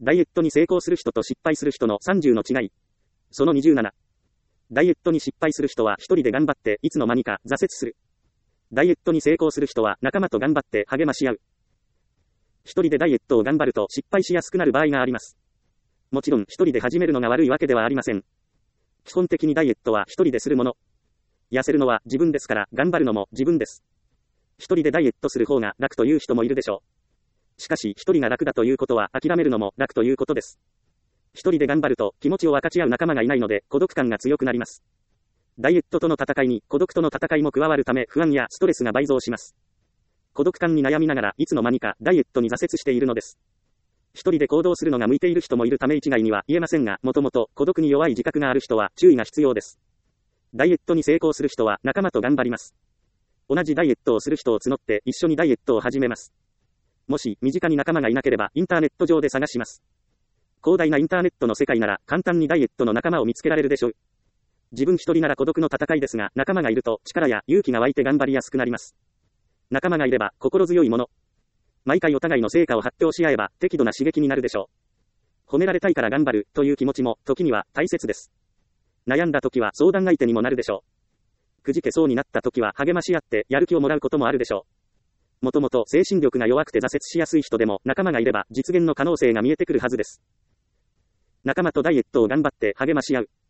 ダイエットに成功する人と失敗する人の30の違い。その27。ダイエットに失敗する人は一人で頑張っていつの間にか挫折する。ダイエットに成功する人は仲間と頑張って励まし合う。一人でダイエットを頑張ると失敗しやすくなる場合があります。もちろん一人で始めるのが悪いわけではありません。基本的にダイエットは一人でするもの。痩せるのは自分ですから頑張るのも自分です。一人でダイエットする方が楽という人もいるでしょう。しかし一人が楽だということは諦めるのも楽ということです。一人で頑張ると気持ちを分かち合う仲間がいないので孤独感が強くなります。ダイエットとの戦いに孤独との戦いも加わるため不安やストレスが倍増します。孤独感に悩みながらいつの間にかダイエットに挫折しているのです。一人で行動するのが向いている人もいるため一概には言えませんが、もともと孤独に弱い自覚がある人は注意が必要です。ダイエットに成功する人は仲間と頑張ります。同じダイエットをする人を募って一緒にダイエットを始めます。もし身近に仲間がいなければインターネット上で探します。広大なインターネットの世界なら簡単にダイエットの仲間を見つけられるでしょう。自分一人なら孤独の戦いですが、仲間がいると力や勇気が湧いて頑張りやすくなります。仲間がいれば心強いもの。毎回お互いの成果を発表し合えば適度な刺激になるでしょう。褒められたいから頑張るという気持ちも時には大切です。悩んだ時は相談相手にもなるでしょう。くじけそうになった時は励まし合ってやる気をもらうこともあるでしょう。もともと精神力が弱くて挫折しやすい人でも仲間がいれば実現の可能性が見えてくるはずです。仲間とダイエットを頑張って励まし合う。